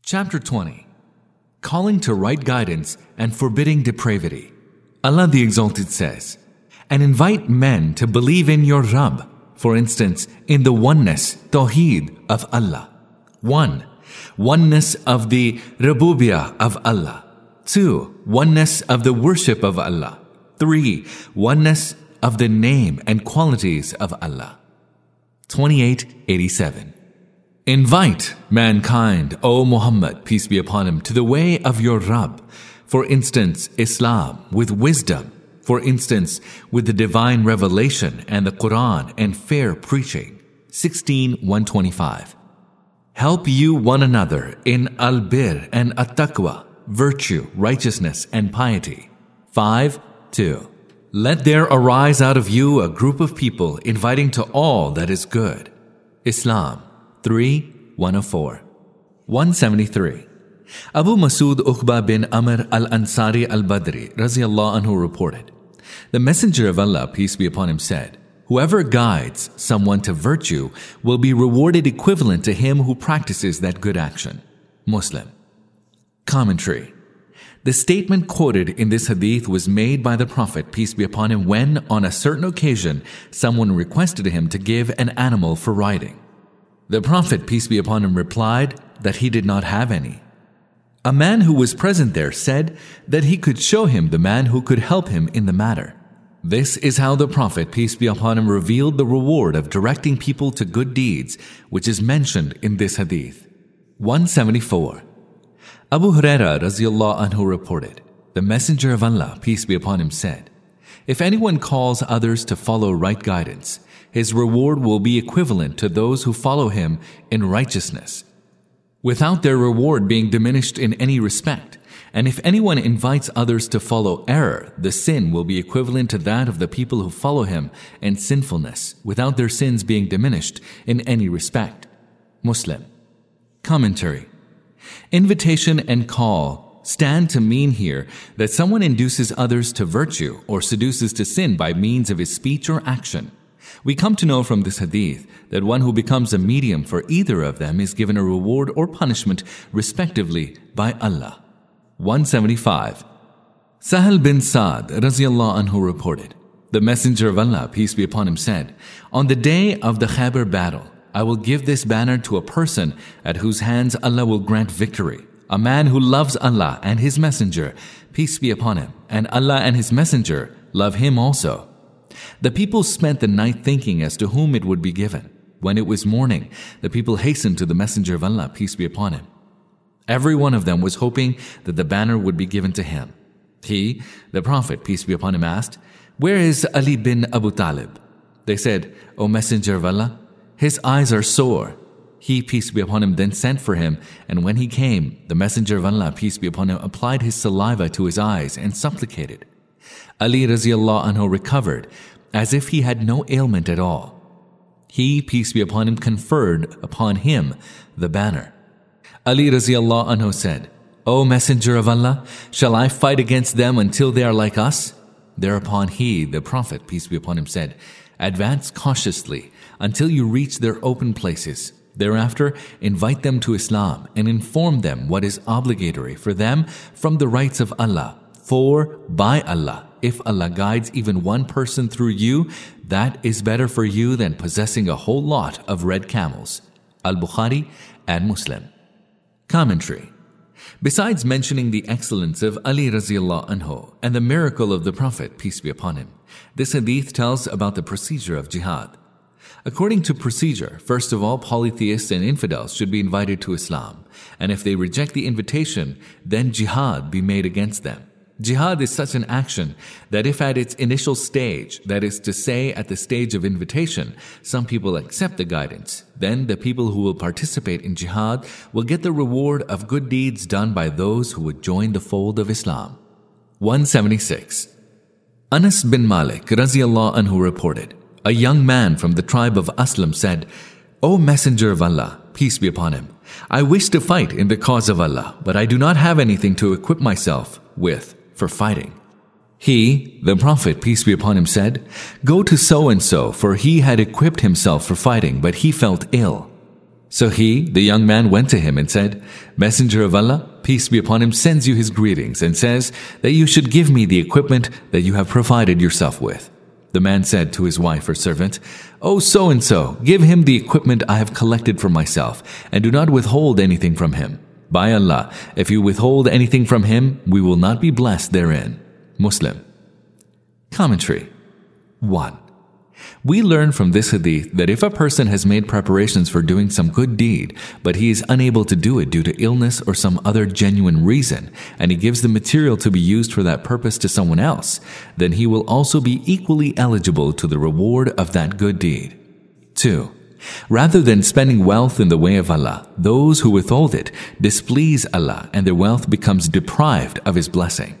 Chapter 20. Calling to right guidance and forbidding depravity. Allah the Exalted says, and invite men to believe in your Rabb, for instance, in the oneness, Tawheed of Allah. 1. Oneness of the Rububiyah of Allah. 2. Oneness of the worship of Allah. 3. Oneness of the name and qualities of Allah. 2887. Invite mankind, O Muhammad, peace be upon him, to the way of your Rabb. For instance, Islam with wisdom. For instance, with the divine revelation and the Quran and fair preaching. 16:125. Help you one another in al-bir and at-taqwa, virtue, righteousness, and piety. 5:2. Let there arise out of you a group of people inviting to all that is good. Islam 3:104. 173. Abu Masud Uqba bin Amr al-Ansari al-Badri Raziyallahu anhu reported, the Messenger of Allah, peace be upon him, said, whoever guides someone to virtue will be rewarded equivalent to him who practices that good action. Muslim. Commentary. The statement quoted in this hadith was made by the Prophet, peace be upon him, when, on a certain occasion, someone requested him to give an animal for riding. The Prophet, peace be upon him, replied that he did not have any. A man who was present there said that he could show him the man who could help him in the matter. This is how the Prophet, peace be upon him, revealed the reward of directing people to good deeds, which is mentioned in this hadith. 174. Abu Huraira Raziyallahu anhu reported, the Messenger of Allah, peace be upon him, said, if anyone calls others to follow right guidance, his reward will be equivalent to those who follow him in righteousness, without their reward being diminished in any respect. And if anyone invites others to follow error, the sin will be equivalent to that of the people who follow him in sinfulness, without their sins being diminished in any respect. Muslim. Commentary. Invitation and call stand to mean here that someone induces others to virtue or seduces to sin by means of his speech or action. We come to know from this hadith that one who becomes a medium for either of them is given a reward or punishment respectively by Allah. 175. Sahal bin Sa'd Raziyallahu anhu reported, the Messenger of Allah, peace be upon him, said, on the day of the Khaybar battle, I will give this banner to a person at whose hands Allah will grant victory, a man who loves Allah and His Messenger, peace be upon him, and Allah and His Messenger love him also. The people spent the night thinking as to whom it would be given. When it was morning, the people hastened to the Messenger of Allah, peace be upon him. Every one of them was hoping that the banner would be given to him. He, the Prophet, peace be upon him, asked, where is Ali bin Abu Talib? They said, O Messenger of Allah, his eyes are sore. He, peace be upon him, then sent for him, and when he came, the Messenger of Allah, peace be upon him, applied his saliva to his eyes and supplicated. Ali Raziyallahu anhu recovered as if he had no ailment at all. He, peace be upon him, conferred upon him the banner. Ali Raziyallahu anhu said, O Messenger of Allah, shall I fight against them until they are like us? Thereupon he, the Prophet, peace be upon him, said, advance cautiously until you reach their open places. Thereafter, invite them to Islam and inform them what is obligatory for them from the rights of Allah. For, by Allah, if Allah guides even one person through you, that is better for you than possessing a whole lot of red camels. Al-Bukhari and Muslim. Commentary. Besides mentioning the excellence of Ali Raziyallahu anhu and the miracle of the Prophet, peace be upon him, this hadith tells about the procedure of jihad. According to procedure, first of all, polytheists and infidels should be invited to Islam, and if they reject the invitation, then jihad be made against them. Jihad is such an action that if at its initial stage, that is to say at the stage of invitation, some people accept the guidance, then the people who will participate in jihad will get the reward of good deeds done by those who would join the fold of Islam. 176. Anas bin Malik Raziyallahu anhu reported, a young man from the tribe of Aslam said, O Messenger of Allah, peace be upon him, I wish to fight in the cause of Allah, but I do not have anything to equip myself with for fighting. He, the Prophet, peace be upon him, said, go to so-and-so, for he had equipped himself for fighting, but he felt ill. So he, the young man, went to him and said, Messenger of Allah, peace be upon him, sends you his greetings and says that you should give me the equipment that you have provided yourself with. The man said to his wife or servant, O so-and-so, give him the equipment I have collected for myself, and do not withhold anything from him. By Allah, if you withhold anything from him, we will not be blessed therein. Muslim. Commentary. 1. We learn from this hadith that if a person has made preparations for doing some good deed, but he is unable to do it due to illness or some other genuine reason, and he gives the material to be used for that purpose to someone else, then he will also be equally eligible to the reward of that good deed. 2. Rather than spending wealth in the way of Allah, those who withhold it displease Allah and their wealth becomes deprived of His blessing.